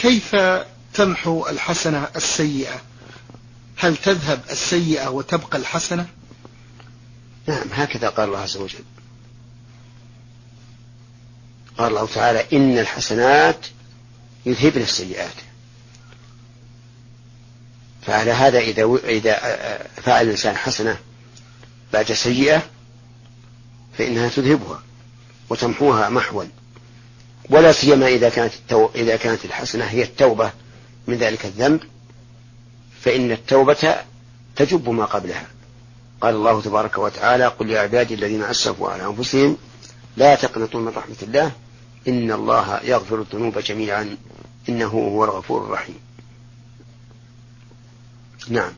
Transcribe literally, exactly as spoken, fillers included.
كيف تمحو الحسنة السيئة؟ هل تذهب السيئة وتبقى الحسنة؟ نعم، هكذا قال الله عز وجل. قال الله تعالى إن الحسنات يذهبن السيئات. فعلى هذا إذا إذا فعل الإنسان حسنة بعد سيئة فإنها تذهبها وتمحوها محوا، ولا سيما إذا كانت التو... إذا كانت الحسنة هي التوبة من ذلك الذنب، فإن التوبة تجب ما قبلها. قال الله تبارك وتعالى قل يا عبادي الذين أسرفوا على أنفسهم لا تقنطوا من رحمة الله إن الله يغفر الذنوب جميعا إنه هو الغفور الرحيم. نعم.